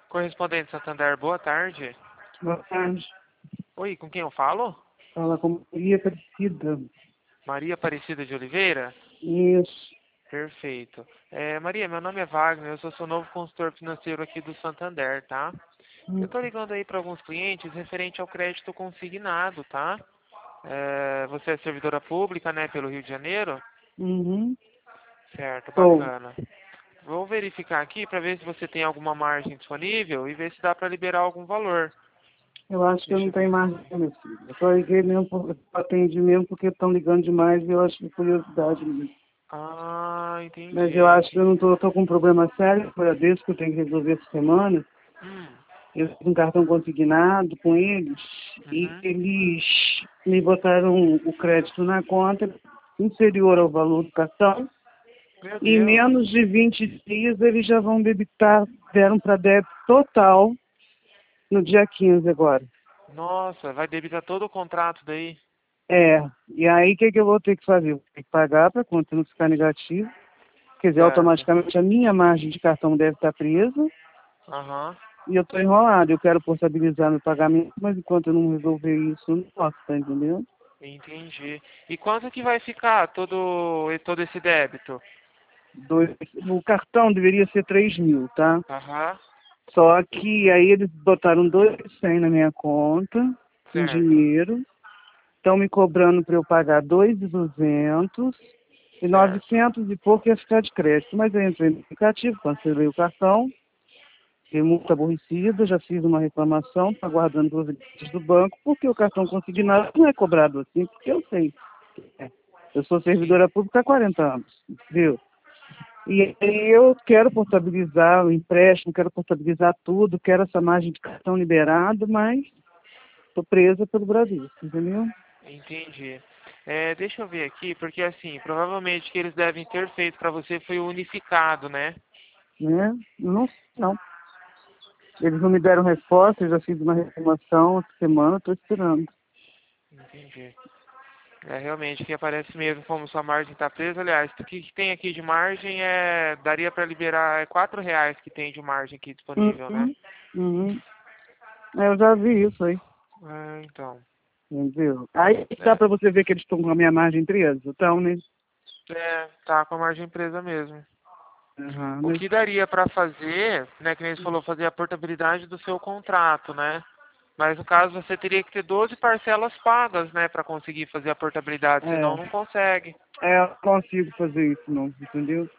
Correspondente Santander, boa tarde. Boa tarde. Oi, com quem eu falo? Fala com Maria Aparecida. Maria Aparecida de Oliveira? Isso. Perfeito. Maria, meu nome é Wagner, eu sou seu novo consultor financeiro aqui do Santander, tá? Eu tô ligando aí para alguns clientes referente ao crédito consignado, tá? Você é servidora pública, né, pelo Rio de Janeiro? Uhum. Certo, Sou. bacana. Vou verificar aqui para ver se você tem alguma margem disponível e ver se dá para liberar algum valor. Eu acho que eu Deixa não eu ver. tenho mais, meu filho. Eu só liguei mesmo, atendi mesmo porque estão ligando demais e eu acho que é curiosidade mesmo. Ah, Mas eu entendi. acho que eu não tô com um problema sério, foi a desse que eu tenho que resolver essa semana. Hum, Eu fiz um cartão consignado com eles e uhum. eles me botaram o crédito na conta inferior ao valor do cartão. Meu Em Deus. menos de 20 dias eles já vão debitar, deram para débito total no dia 15 agora. Nossa, vai debitar todo o contrato daí? E aí o que eu vou ter que fazer? Vou ter que pagar para a conta não ficar negativa. Quer dizer, Certo. automaticamente a minha margem de cartão deve estar presa Aham. e eu estou enrolado. Eu quero portabilizar meu pagamento, mas enquanto eu não resolver isso, eu não posso, tá entendendo? Entendi. E quanto que vai ficar todo esse débito? O cartão deveria ser 3.000, tá? Aham. Só que aí eles botaram 2.100 na minha conta, em Certo. dinheiro. Estão me cobrando para eu pagar 2.200 e Certo. 900 e pouco ia ficar de crédito. Mas eu entrei no aplicativo, cancelei o cartão, fiquei muito aborrecida, já fiz uma reclamação, estou aguardando providências do banco, porque o cartão consignado não é cobrado assim, porque eu sei. É. Eu sou Sim. servidora pública há 40 anos, viu? E aí eu quero portabilizar o empréstimo, quero portabilizar tudo, quero essa margem de cartão liberada, mas estou presa pelo Brasil, entendeu? Entendi. Deixa eu ver aqui, porque assim, provavelmente o que eles devem ter feito para você foi o unificado, né? Né? Não, não. Eles não me deram resposta, eu já fiz uma reclamação essa semana, estou esperando. Entendi. Realmente, que aparece mesmo como sua margem está presa. Aliás, o que tem aqui de margem daria para liberar R$ 4 que tem de margem aqui disponível, né? Uhum, uhum. Eu já vi isso aí, Então. entendeu? Aí dá É, para você ver que eles estão com a minha margem presa, então, né? tá com a margem presa mesmo. Uhum, O mas, que daria para fazer, né, que nem você falou, fazer a portabilidade do seu contrato, né? Mas no caso você teria que ter 12 parcelas pagas, né, para conseguir fazer a portabilidade, senão é, não consegue. eu não consigo fazer isso não, entendeu?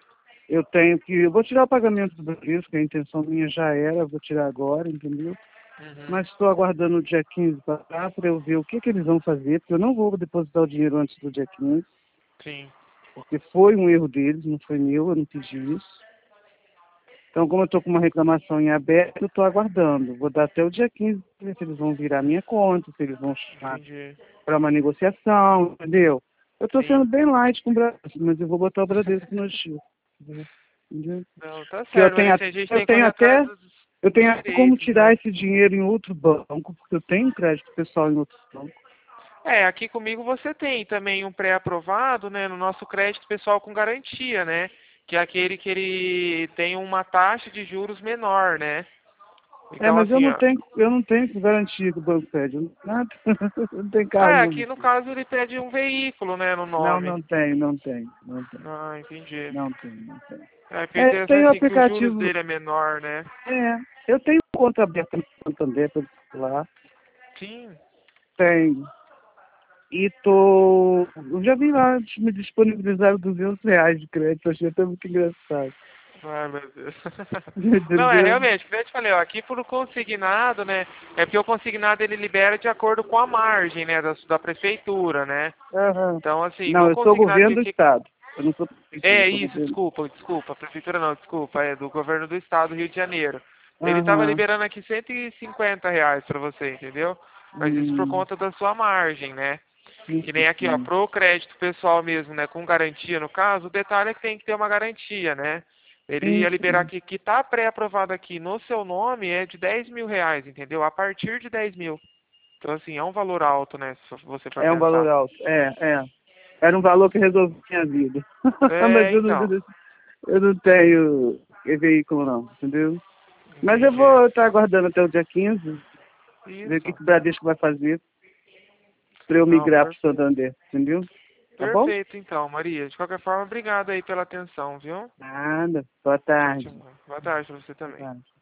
Eu vou tirar o pagamento do Brasil, que a intenção minha já era, eu vou tirar agora, entendeu? Uhum. Mas estou aguardando o dia 15 para eu ver o que eles vão fazer, porque eu não vou depositar o dinheiro antes do dia 15, Sim. porque foi um erro deles, não foi meu, eu não pedi isso. Então, como eu estou com uma reclamação em aberto, eu estou aguardando. Vou dar até o dia 15 para ver se eles vão virar minha conta, se eles vão chamar Entendi. para uma negociação, entendeu? Eu estou Sim. sendo bem light com o Bradesco, mas eu vou botar o Bradesco no estilo. Entendeu? Não, tá Que eu certo, mas tenho, assim, a gente eu tem que tenho correr atrás até dos eu tenho até como direitos, tirar né? esse dinheiro em outro banco, porque eu tenho crédito pessoal em outro banco. Aqui comigo você tem também um pré-aprovado, né, no nosso crédito pessoal com garantia, né? Que é aquele que ele tem uma taxa de juros menor, né? Então, Mas assim, ó. eu não tenho garantia que o banco pede, nada. Eu não tenho carro não. Aqui no caso ele pede um veículo, né, no Não, nome. não tem, Ah, entendi. não tem, não tem. Porque Eu interessante tenho assim que os juros aplicativo, dele é menor, né? eu tenho conta aberta no Santander pelo celular, Sim. tenho. Eu já vi lá, me disponibilizaram R$ 200 de crédito, achei até muito engraçado. Ai, meu Deus. Não, Entendeu? realmente, como eu te falei, ó, aqui por consignado, né? É porque o consignado ele libera de acordo com a margem, né, da prefeitura, né? Aham. Então, assim, Não, no eu sou consignado governo ele do fica. estado. Eu não sou prefeitura, eu É sou isso, governo. desculpa, prefeitura não, desculpa, é do governo do estado do Rio de Janeiro. Ele estava Aham. liberando aqui R$ 150 para você, entendeu? Mas isso por Hum, conta da sua margem, né? sim, Que nem aqui, ó, sim. pro crédito pessoal mesmo, né, com garantia no caso, o detalhe é que tem que ter uma garantia, né? Ele Sim, ia liberar sim. aqui, que tá pré-aprovado aqui no seu nome é de R$ 10.000, entendeu? A partir de 10.000. Então, assim, é um valor alto, né, se você for É um valor pensar. alto. Era um valor que resolvia minha vida. Mas Então. eu não tenho veículo não, entendeu? Mas eu Entendi. vou estar aguardando até o dia 15, ver o que Isso. o Bradesco vai fazer para eu Não, migrar para o Santander, entendeu? Tá bom? perfeito então, Maria. De qualquer forma, obrigado aí pela atenção, viu? Nada. Boa Tchau, tchau. tarde. Boa tarde pra você Boa também. tarde.